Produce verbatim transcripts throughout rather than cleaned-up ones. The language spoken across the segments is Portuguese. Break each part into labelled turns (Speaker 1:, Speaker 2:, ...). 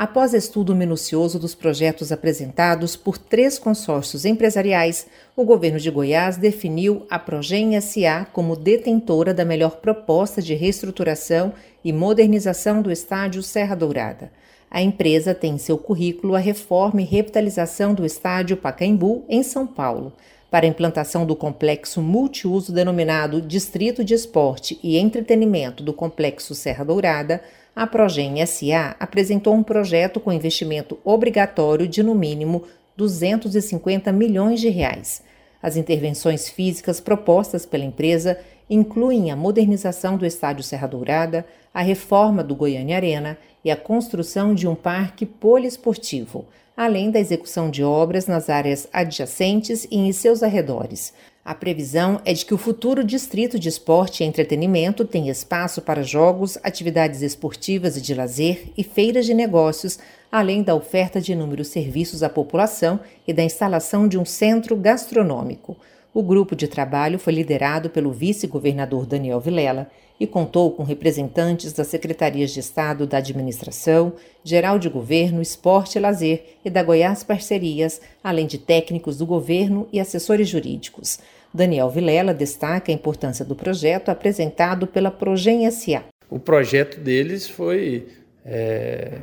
Speaker 1: Após estudo minucioso dos projetos apresentados por três consórcios empresariais, o governo de Goiás definiu a Progem S A como detentora da melhor proposta de reestruturação e modernização do estádio Serra Dourada. A empresa tem em seu currículo a reforma e revitalização do estádio Pacaembu, em São Paulo. Para a implantação do complexo multiuso denominado Distrito de Esporte e Entretenimento do Complexo Serra Dourada, a Progem S A apresentou um projeto com investimento obrigatório de, no mínimo, duzentos e cinquenta milhões de reais. As intervenções físicas propostas pela empresa incluem a modernização do estádio Serra Dourada, a reforma do Goiânia Arena e a construção de um parque poliesportivo, além da execução de obras nas áreas adjacentes e em seus arredores. A previsão é de que o futuro Distrito de Esporte e Entretenimento tenha espaço para jogos, atividades esportivas e de lazer e feiras de negócios, além da oferta de inúmeros serviços à população e da instalação de um centro gastronômico. O grupo de trabalho foi liderado pelo vice-governador Daniel Vilela e contou com representantes das Secretarias de Estado da Administração, Geral de Governo, Esporte e Lazer e da Goiás Parcerias, além de técnicos do governo e assessores jurídicos. Daniel Vilela destaca a importância do projeto apresentado pela Progem S A.
Speaker 2: O projeto deles foi é,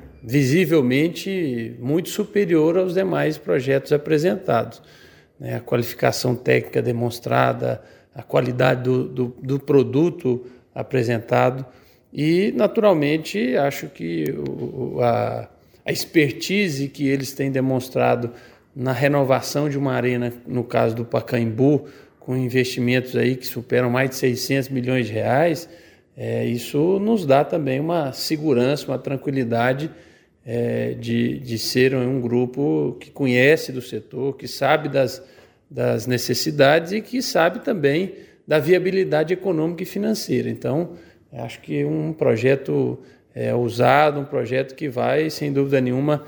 Speaker 2: visivelmente muito superior aos demais projetos apresentados. Né? A qualificação técnica demonstrada, a qualidade do, do, do produto apresentado e, naturalmente, acho que o, a, a expertise que eles têm demonstrado na renovação de uma arena, no caso do Pacaembu, com investimentos aí que superam mais de seiscentos milhões de reais, é, isso nos dá também uma segurança, uma tranquilidade é, de, de ser um grupo que conhece do setor, que sabe das, das necessidades e que sabe também da viabilidade econômica e financeira. Então, acho que um projeto é, ousado, um projeto que vai, sem dúvida nenhuma,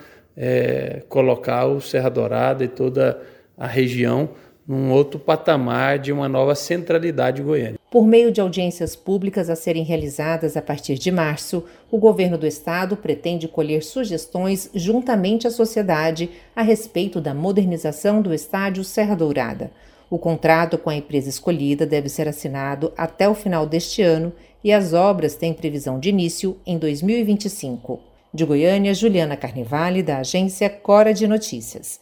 Speaker 2: é, colocar o Serra Dourada e toda a região num outro patamar de uma nova centralidade goiana.
Speaker 1: Por meio de audiências públicas a serem realizadas a partir de março, o governo do estado pretende colher sugestões juntamente à sociedade a respeito da modernização do estádio Serra Dourada. O contrato com a empresa escolhida deve ser assinado até o final deste ano e as obras têm previsão de início em dois mil e vinte e cinco. De Goiânia, Juliana Carnevale, da agência Cora de Notícias.